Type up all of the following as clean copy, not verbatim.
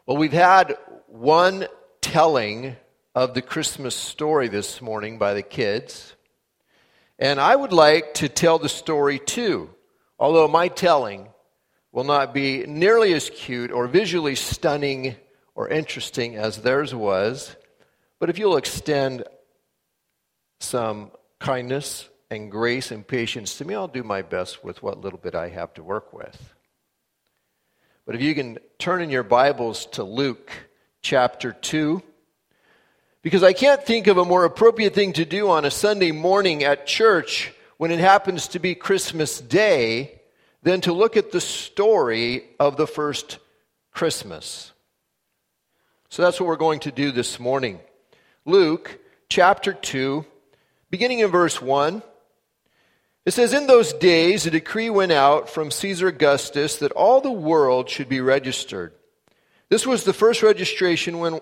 Well, we've had one telling of the Christmas story this morning by the kids, and I would like to tell the story too, although my telling will not be nearly as cute or visually stunning or interesting as theirs was, but if you'll extend some kindness and grace and patience to me, I'll do my best with what little bit I have to work with. But if you can turn in your Bibles to Luke chapter 2, because I can't think of a more appropriate thing to do on a Sunday morning at church when it happens to be Christmas Day than to look at the story of the first Christmas. So that's what we're going to do this morning. Luke chapter 2, beginning in verse 1. It says, "In those days a decree went out from Caesar Augustus that all the world should be registered. This was the first registration when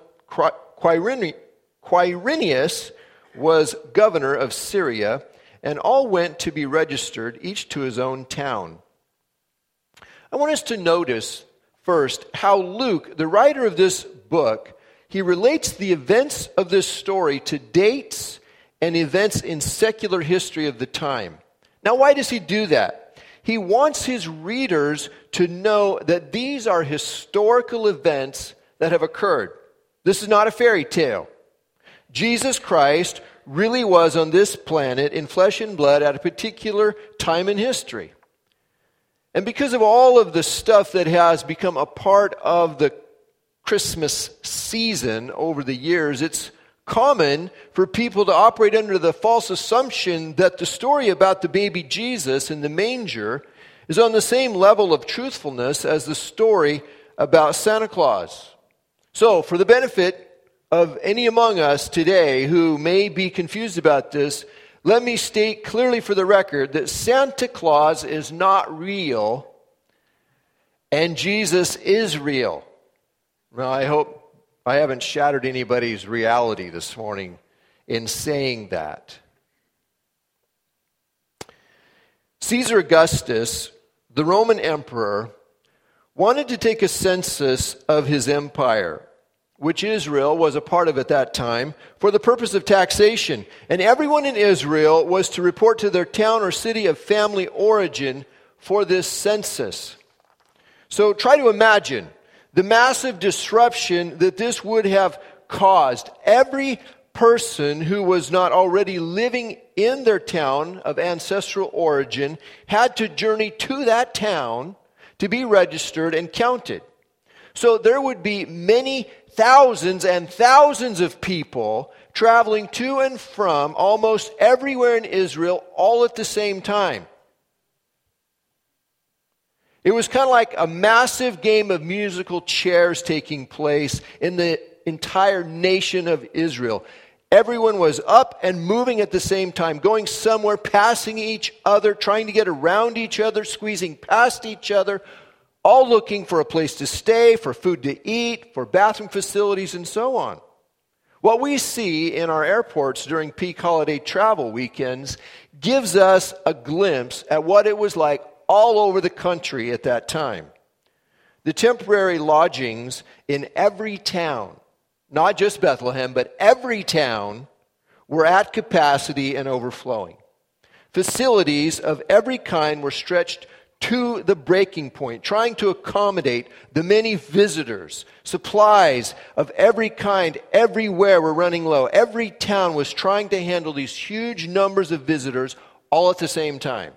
Quirinius was governor of Syria, and all went to be registered, each to his own town." I want us to notice first how Luke, the writer of this book, he relates the events of this story to dates and events in secular history of the time. Now, why does he do that? He wants his readers to know that these are historical events that have occurred. This is not a fairy tale. Jesus Christ really was on this planet in flesh and blood at a particular time in history. And because of all of the stuff that has become a part of the Christmas season over the years, it's common for people to operate under the false assumption that the story about the baby Jesus in the manger is on the same level of truthfulness as the story about Santa Claus. So, for the benefit of any among us today who may be confused about this, let me state clearly for the record that Santa Claus is not real and Jesus is real. Now, I hope I haven't shattered anybody's reality this morning in saying that. Caesar Augustus, the Roman emperor, wanted to take a census of his empire, which Israel was a part of at that time, for the purpose of taxation. And everyone in Israel was to report to their town or city of family origin for this census. So try to imagine the massive disruption that this would have caused. Every person who was not already living in their town of ancestral origin had to journey to that town to be registered and counted. So there would be many thousands and thousands of people traveling to and from almost everywhere in Israel all at the same time. It was kind of like a massive game of musical chairs taking place in the entire nation of Israel. Everyone was up and moving at the same time, going somewhere, passing each other, trying to get around each other, squeezing past each other, all looking for a place to stay, for food to eat, for bathroom facilities, and so on. What we see in our airports during peak holiday travel weekends gives us a glimpse at what it was like all over the country at that time. The temporary lodgings in every town, not just Bethlehem, but every town, were at capacity and overflowing. Facilities of every kind were stretched to the breaking point, trying to accommodate the many visitors. Supplies of every kind everywhere were running low. Every town was trying to handle these huge numbers of visitors all at the same time.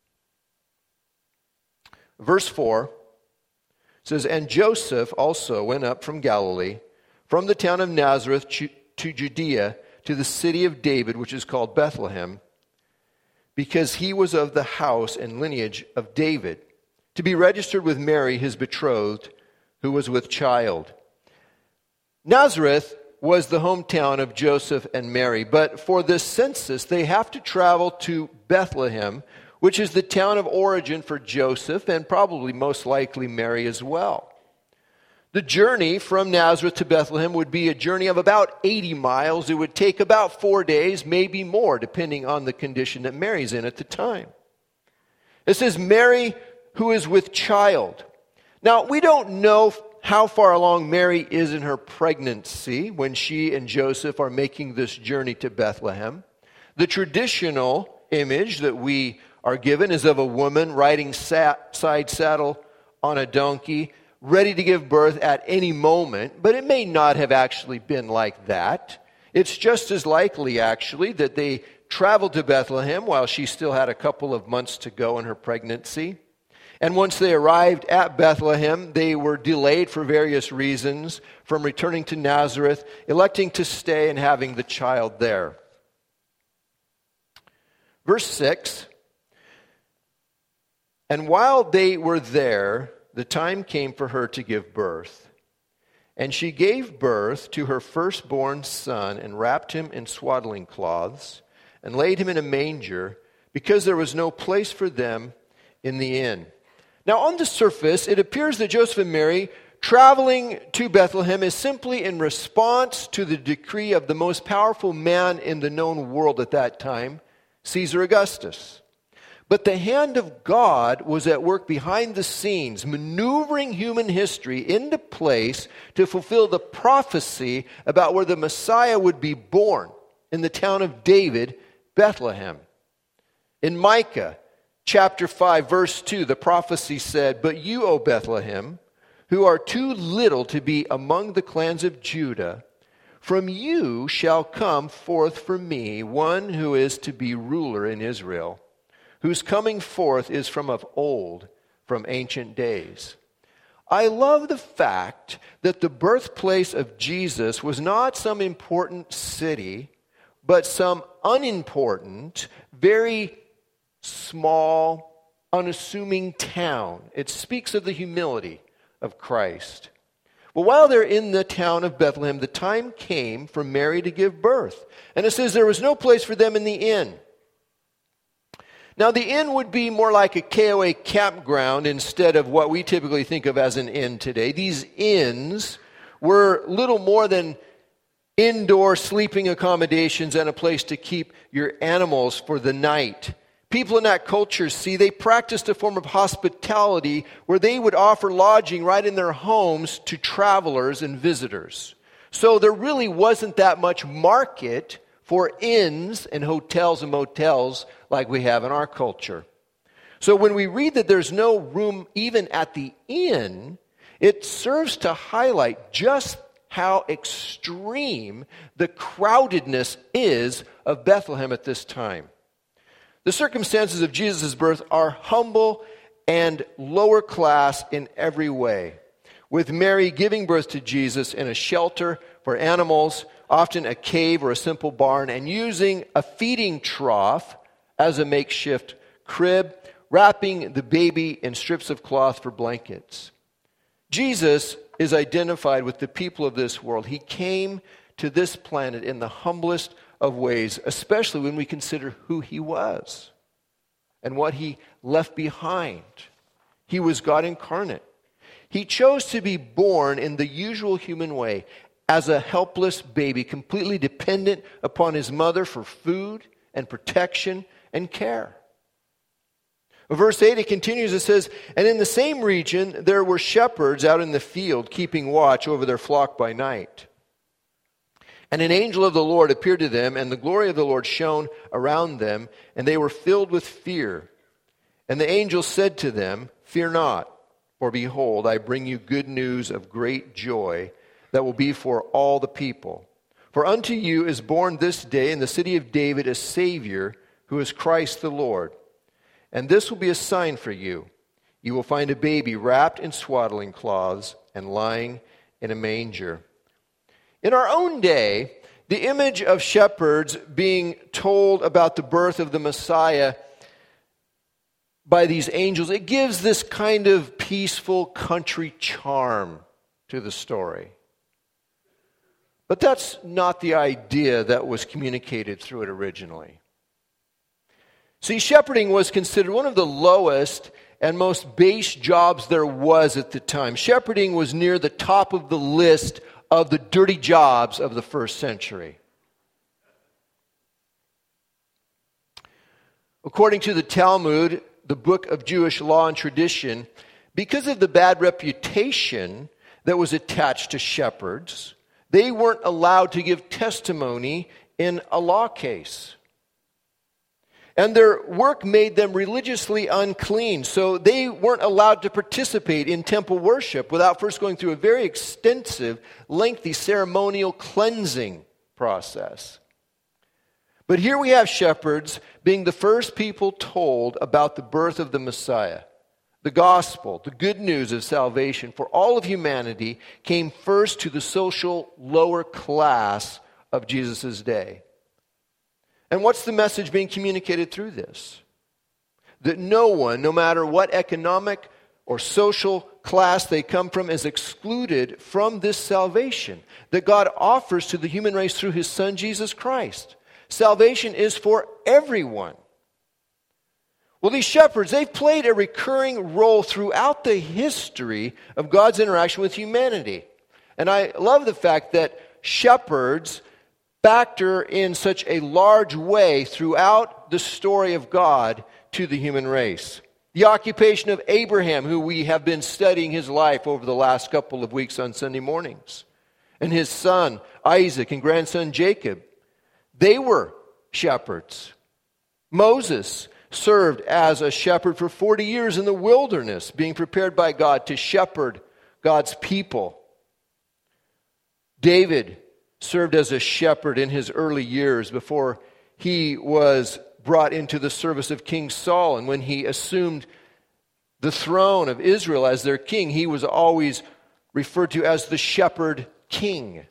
Verse 4 says, "And Joseph also went up from Galilee, from the town of Nazareth to Judea, to the city of David, which is called Bethlehem, because he was of the house and lineage of David, to be registered with Mary, his betrothed, who was with child." Nazareth was the hometown of Joseph and Mary, but for this census, they have to travel to Bethlehem, which is the town of origin for Joseph and probably most likely Mary as well. The journey from Nazareth to Bethlehem would be a journey of about 80 miles. It would take about 4 days, maybe more, depending on the condition that Mary's in at the time. It says Mary, who is with child. Now, we don't know how far along Mary is in her pregnancy when she and Joseph are making this journey to Bethlehem. The image that we are given is of a woman riding side saddle on a donkey, ready to give birth at any moment, but it may not have actually been like that. It's just as likely, actually, that they traveled to Bethlehem while she still had a couple of months to go in her pregnancy. And once they arrived at Bethlehem, they were delayed for various reasons from returning to Nazareth, electing to stay and having the child there. Verse 6, and while they were there, the time came for her to give birth. And she gave birth to her firstborn son and wrapped him in swaddling cloths and laid him in a manger because there was no place for them in the inn. Now, on the surface, it appears that Joseph and Mary traveling to Bethlehem is simply in response to the decree of the most powerful man in the known world at that time, Caesar Augustus. But the hand of God was at work behind the scenes, maneuvering human history into place to fulfill the prophecy about where the Messiah would be born in the town of David, Bethlehem. In Micah chapter 5, verse 2, the prophecy said, "But you, O Bethlehem, who are too little to be among the clans of Judah, from you shall come forth for me one who is to be ruler in Israel, whose coming forth is from of old, from ancient days." I love the fact that the birthplace of Jesus was not some important city, but some unimportant, very small, unassuming town. It speaks of the humility of Christ. Well, while they're in the town of Bethlehem, the time came for Mary to give birth. And it says there was no place for them in the inn. Now, the inn would be more like a KOA campground instead of what we typically think of as an inn today. These inns were little more than indoor sleeping accommodations and a place to keep your animals for the night. People in that culture, they practiced a form of hospitality where they would offer lodging right in their homes to travelers and visitors. So there really wasn't that much market for inns and hotels and motels like we have in our culture. So when we read that there's no room even at the inn, it serves to highlight just how extreme the crowdedness is of Bethlehem at this time. The circumstances of Jesus' birth are humble and lower class in every way, with Mary giving birth to Jesus in a shelter for animals, often a cave or a simple barn, and using a feeding trough as a makeshift crib, wrapping the baby in strips of cloth for blankets. Jesus is identified with the people of this world. He came to this planet in the humblest of ways, especially when we consider who he was and what he left behind. He was God incarnate. He chose to be born in the usual human way as a helpless baby, completely dependent upon his mother for food and protection and care. Verse 8, it continues, it says, "And in the same region there were shepherds out in the field, keeping watch over their flock by night. And an angel of the Lord appeared to them, and the glory of the Lord shone around them, and they were filled with fear. And the angel said to them, 'Fear not, for behold, I bring you good news of great joy that will be for all the people. For unto you is born this day in the city of David a Savior, who is Christ the Lord. And this will be a sign for you. You will find a baby wrapped in swaddling cloths and lying in a manger.'" In our own day, the image of shepherds being told about the birth of the Messiah by these angels, it gives this kind of peaceful country charm to the story. But that's not the idea that was communicated through it originally. See, shepherding was considered one of the lowest and most base jobs there was at the time. Shepherding was near the top of the list of the dirty jobs of the first century. According to the Talmud, the book of Jewish law and tradition, because of the bad reputation that was attached to shepherds. They weren't allowed to give testimony in a law case. And their work made them religiously unclean, so they weren't allowed to participate in temple worship without first going through a very extensive, lengthy ceremonial cleansing process. But here we have shepherds being the first people told about the birth of the Messiah. The gospel, the good news of salvation for all of humanity, came first to the social lower class of Jesus' day. And what's the message being communicated through this? That no one, no matter what economic or social class they come from, is excluded from this salvation that God offers to the human race through His Son, Jesus Christ. Salvation is for everyone. Well, these shepherds, they've played a recurring role throughout the history of God's interaction with humanity. And I love the fact that shepherds factor in such a large way throughout the story of God to the human race. The occupation of Abraham, who we have been studying his life over the last couple of weeks on Sunday mornings, and his son Isaac and grandson Jacob, they were shepherds. Moses served as a shepherd for 40 years in the wilderness, being prepared by God to shepherd God's people. David served as a shepherd in his early years before he was brought into the service of King Saul. And when he assumed the throne of Israel as their king, he was always referred to as the shepherd king.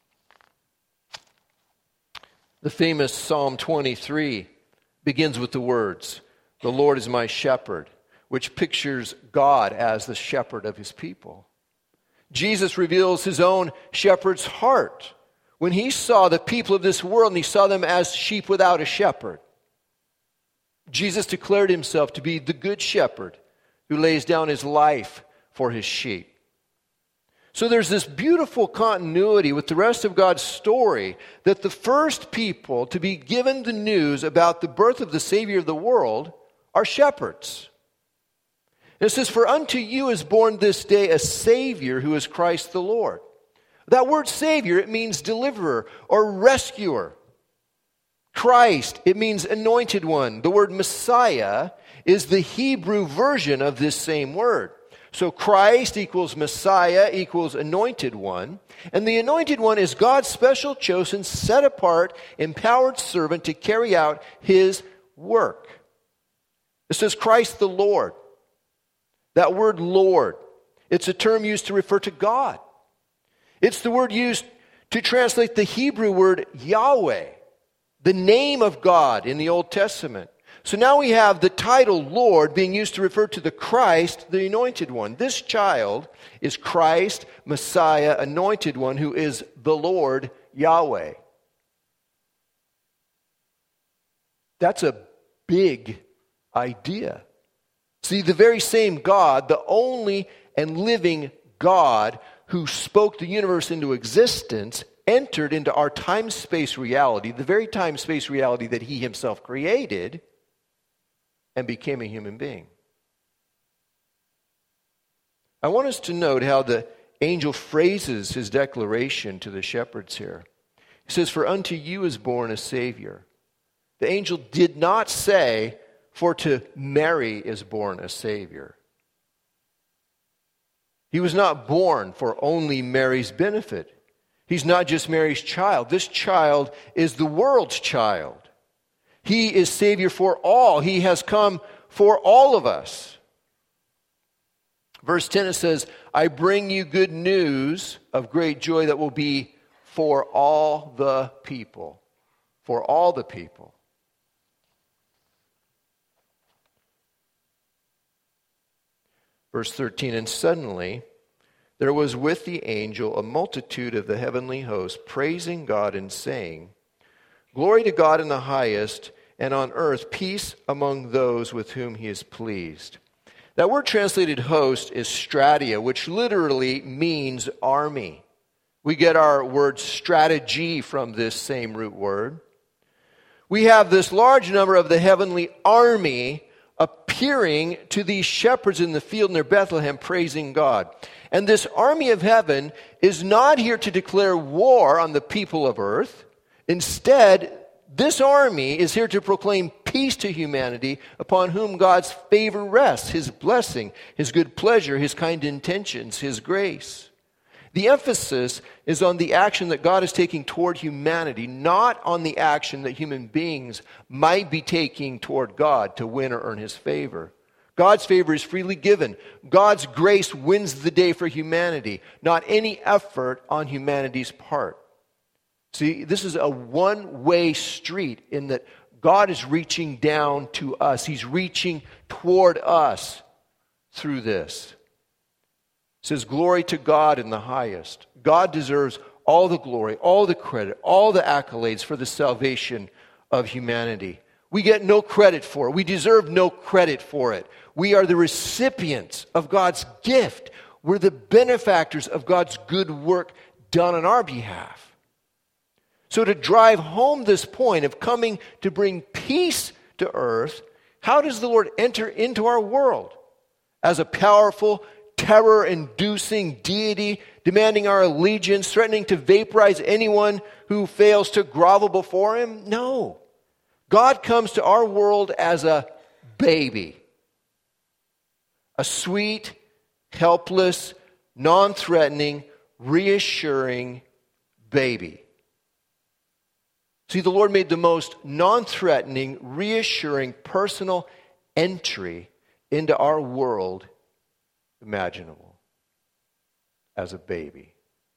The famous Psalm 23 begins with the words, "The Lord is my shepherd," which pictures God as the shepherd of His people. Jesus reveals His own shepherd's heart when He saw the people of this world and He saw them as sheep without a shepherd. Jesus declared Himself to be the good shepherd who lays down His life for His sheep. So there's this beautiful continuity with the rest of God's story that the first people to be given the news about the birth of the Savior of the world are shepherds. And it says, "For unto you is born this day a Savior who is Christ the Lord." That word Savior, it means deliverer or rescuer. Christ, it means anointed one. The word Messiah is the Hebrew version of this same word. So Christ equals Messiah equals anointed one. And the anointed one is God's special chosen, set apart, empowered servant to carry out His work. It says Christ the Lord. That word Lord, it's a term used to refer to God. It's the word used to translate the Hebrew word Yahweh, the name of God in the Old Testament. So now we have the title Lord being used to refer to the Christ, the anointed one. This child is Christ, Messiah, anointed one, who is the Lord Yahweh. That's a big idea. See, the very same God, the only and living God who spoke the universe into existence, entered into our time-space reality, the very time-space reality that He Himself created, and became a human being. I want us to note how the angel phrases his declaration to the shepherds here. He says, "For unto you is born a Savior." The angel did not say, "For to Mary is born a Savior." He was not born for only Mary's benefit. He's not just Mary's child. This child is the world's child. He is Savior for all. He has come for all of us. Verse 10, it says, "I bring you good news of great joy that will be for all the people." For all the people. Verse 13, "And suddenly there was with the angel a multitude of the heavenly host, praising God and saying, 'Glory to God in the highest, and on earth peace among those with whom He is pleased.'" That word translated host is stratia, which literally means army. We get our word strategy from this same root word. We have this large number of the heavenly army appearing to these shepherds in the field near Bethlehem, praising God. And this army of heaven is not here to declare war on the people of earth. Instead, this army is here to proclaim peace to humanity upon whom God's favor rests, His blessing, His good pleasure, His kind intentions, His grace. The emphasis is on the action that God is taking toward humanity, not on the action that human beings might be taking toward God to win or earn His favor. God's favor is freely given. God's grace wins the day for humanity, not any effort on humanity's part. See, this is a one-way street in that God is reaching down to us. He's reaching toward us through this. It says, glory to God in the highest. God deserves all the glory, all the credit, all the accolades for the salvation of humanity. We get no credit for it. We deserve no credit for it. We are the recipients of God's gift. We're the benefactors of God's good work done on our behalf. So to drive home this point of coming to bring peace to earth, how does the Lord enter into our world? As a powerful, terror-inducing deity demanding our allegiance, threatening to vaporize anyone who fails to grovel before Him? No. God comes to our world as a baby. A sweet, helpless, non-threatening, reassuring baby. See, the Lord made the most non-threatening, reassuring, personal entry into our world imaginable as a baby.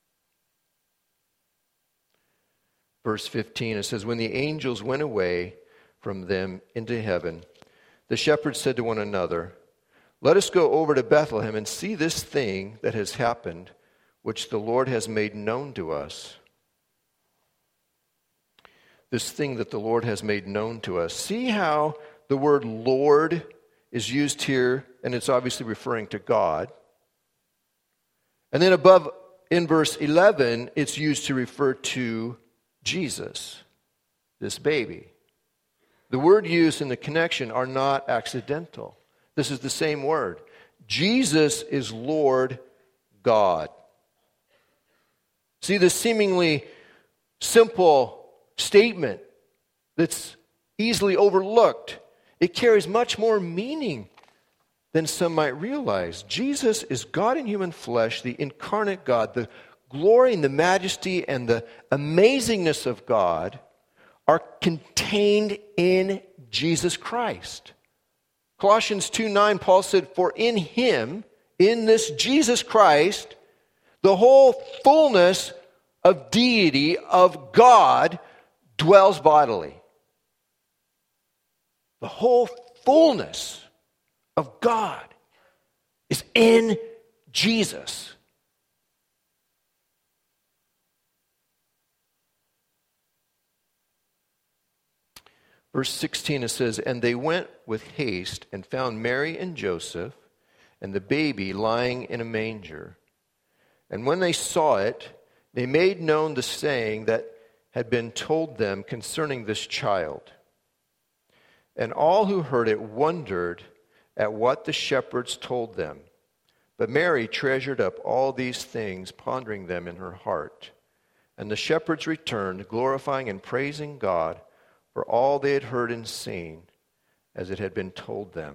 Verse 15, it says, when the angels went away from them into heaven, the shepherds said to one another, let us go over to Bethlehem and see this thing that has happened, which the Lord has made known to us. This thing that the Lord has made known to us. See how the word Lord is used here, and it's obviously referring to God. And then above in verse 11, it's used to refer to Jesus, this baby. The word used in the connection are not accidental. This is the same word. Jesus is Lord God. See, this seemingly simple statement that's easily overlooked, it carries much more meaning than some might realize. Jesus is God in human flesh, the incarnate God. The glory and the majesty and the amazingness of God are contained in Jesus Christ. Colossians 2:9, Paul said, for in Him, in this Jesus Christ, the whole fullness of deity of God dwells bodily. The whole fullness of God is in Jesus. Verse 16, it says, and they went with haste and found Mary and Joseph and the baby lying in a manger. And when they saw it, they made known the saying that had been told them concerning this child. And all who heard it wondered at what the shepherds told them. But Mary treasured up all these things, pondering them in her heart. And the shepherds returned, glorifying and praising God for all they had heard and seen, as it had been told them.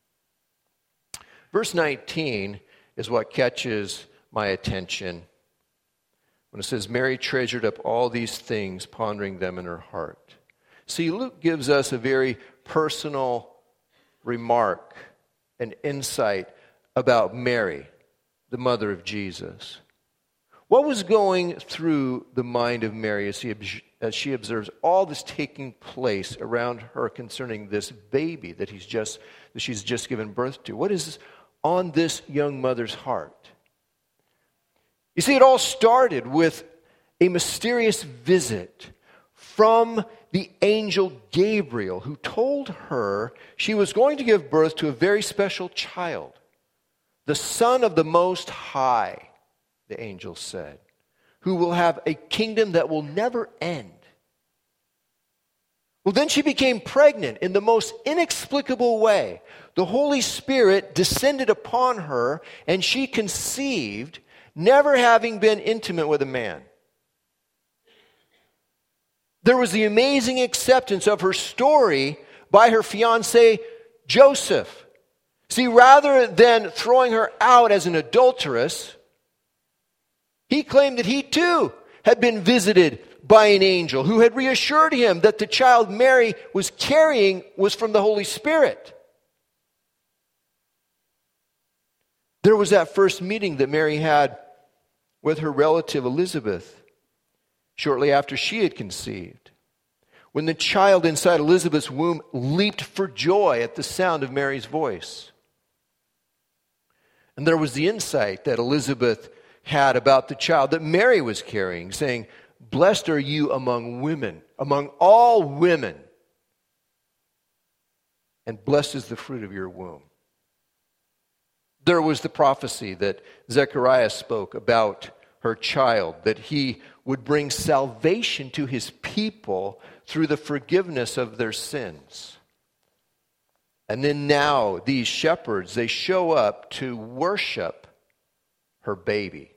Verse 19 is what catches my attention when it says, Mary treasured up all these things, pondering them in her heart. See, Luke gives us a very personal remark and insight about Mary, the mother of Jesus. What was going through the mind of Mary as she observes all this taking place around her concerning this baby that she's just given birth to? What is on this young mother's heart? You see, it all started with a mysterious visit from the angel Gabriel, who told her she was going to give birth to a very special child, the Son of the Most High, the angel said, who will have a kingdom that will never end. Well, then she became pregnant in the most inexplicable way. The Holy Spirit descended upon her, and she conceived, never having been intimate with a man. There was the amazing acceptance of her story by her fiancé, Joseph. See, rather than throwing her out as an adulteress, he claimed that he too had been visited by an angel who had reassured him that the child Mary was carrying was from the Holy Spirit. There was that first meeting that Mary had with her relative Elizabeth shortly after she had conceived, when the child inside Elizabeth's womb leaped for joy at the sound of Mary's voice. And there was the insight that Elizabeth had about the child that Mary was carrying, saying, "Blessed are you among women, among all women, and blessed is the fruit of your womb." There was the prophecy that Zechariah spoke about her child, that he would bring salvation to his people through the forgiveness of their sins. And then now these shepherds, they show up to worship her baby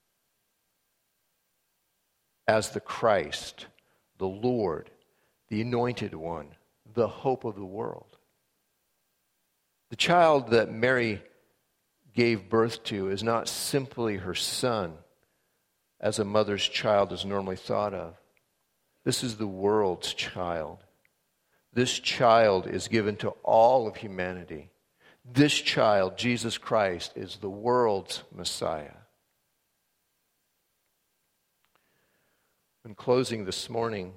as the Christ, the Lord, the Anointed One, the hope of the world. The child that Mary gave birth to is not simply her son, as a mother's child is normally thought of. This is the world's child. This child is given to all of humanity. This child, Jesus Christ, is the world's Messiah. In closing this morning,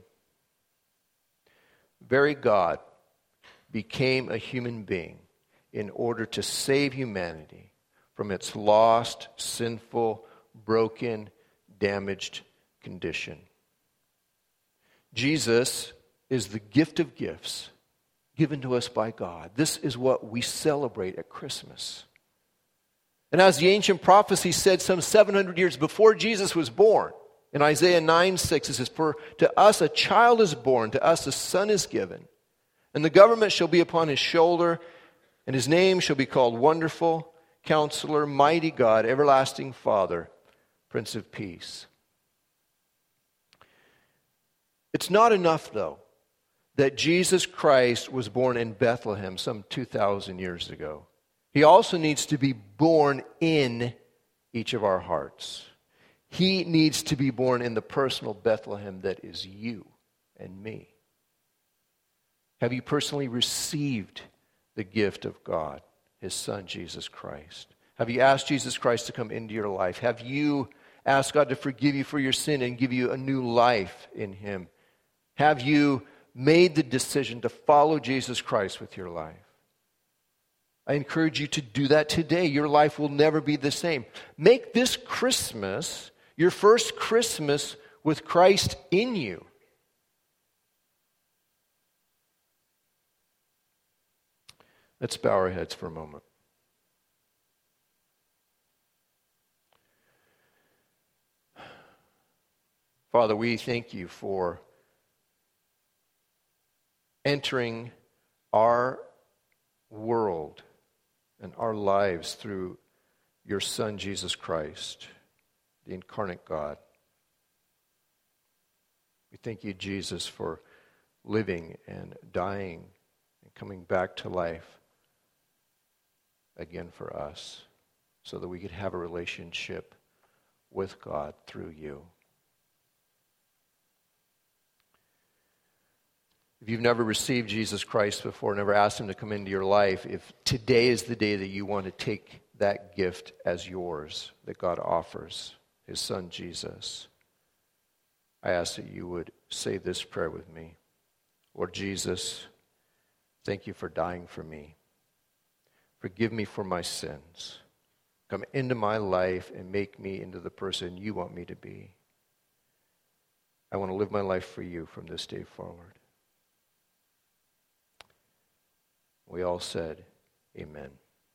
very God became a human being in order to save humanity from its lost, sinful, broken, damaged condition. Jesus is the gift of gifts given to us by God. This is what we celebrate at Christmas. And as the ancient prophecy said some 700 years before Jesus was born, in Isaiah 9:6, it says, "For to us a child is born, to us a son is given, and the government shall be upon his shoulder, and his name shall be called Wonderful, Counselor, Mighty God, Everlasting Father, Prince of Peace." It's not enough, though, that Jesus Christ was born in Bethlehem some 2,000 years ago. He also needs to be born in each of our hearts. He needs to be born in the personal Bethlehem that is you and me. Have you personally received the gift of God, His Son, Jesus Christ? Have you asked Jesus Christ to come into your life? Have you asked God to forgive you for your sin and give you a new life in Him? Have you made the decision to follow Jesus Christ with your life? I encourage you to do that today. Your life will never be the same. Make this Christmas your first Christmas with Christ in you. Let's bow our heads for a moment. Father, we thank you for entering our world and our lives through your Son, Jesus Christ, the incarnate God. We thank you, Jesus, for living and dying and coming back to life again for us so that we could have a relationship with God through you. If you've never received Jesus Christ before, never asked Him to come into your life, if today is the day that you want to take that gift as yours that God offers, His Son Jesus, I ask that you would say this prayer with me. Lord Jesus, thank you for dying for me. Forgive me for my sins. Come into my life and make me into the person you want me to be. I want to live my life for you from this day forward. We all said, amen.